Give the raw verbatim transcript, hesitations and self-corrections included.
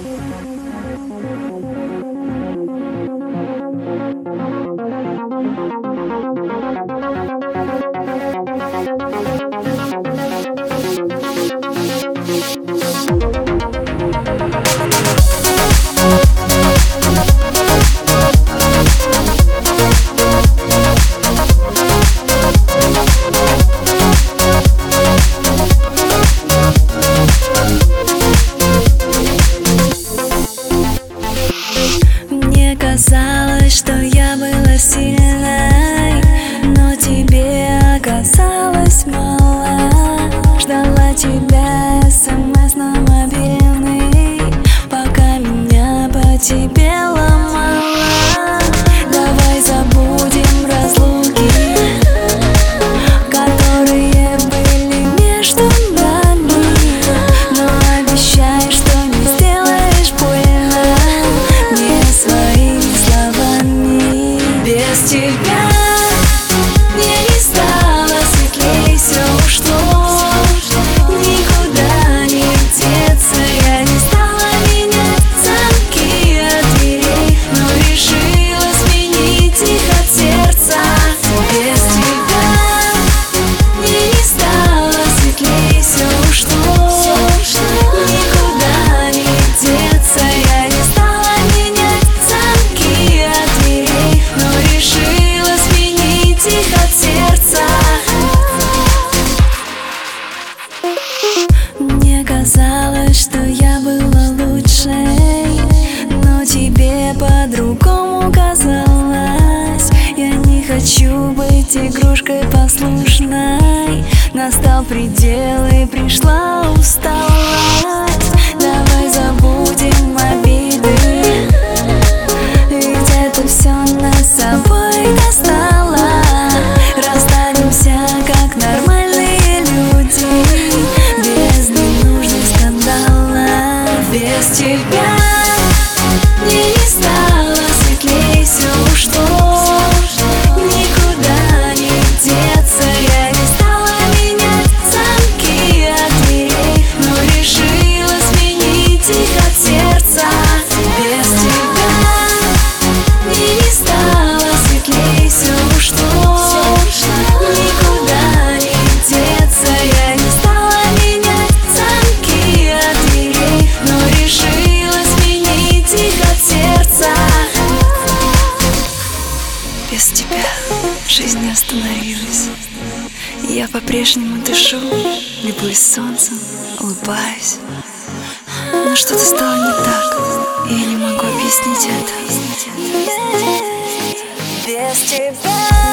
Мне казалось, что я была сильной, но тебе оказалось мало. Ждала тебя смс на мобильный, пока меня по тебе ломала. Давай забудем разлуки, которые были между нами, но обещай, что не сделаешь больно мне своими словами. Без тебя мне не стало светлей, все ушло, никуда не деться. Я не стала менять замки от дверей, но решила сменить их от сердца. Без тебя мне не стало светлей, все ушло, никуда не деться. Я не стала менять замки от дверей, но решила сменить их от сердца. Мне казалось, что я была лучшей, но тебе по-другому казалось. Я не хочу быть игрушкой послушной. Настал предел и пришла усталость. Давай забудем обиды, ведь это все нас с собой достало. Расстанемся как нормальные люди, без ненужных скандалов. Без тебя мне не стало светлей, все ушло, никуда не деться. Я не стала менять замки от дверей, но решила сменить их от сердца. Без тебя мне не стало светлей, все ушло, никуда не деться. Я не стала менять замки от дверей, но решила сменить их от сердца. Без тебя жизнь не остановилась. Я по-прежнему дышу, любуюсь солнцем, улыбаюсь. Но что-то стало не так, и я не могу объяснить это. Без тебя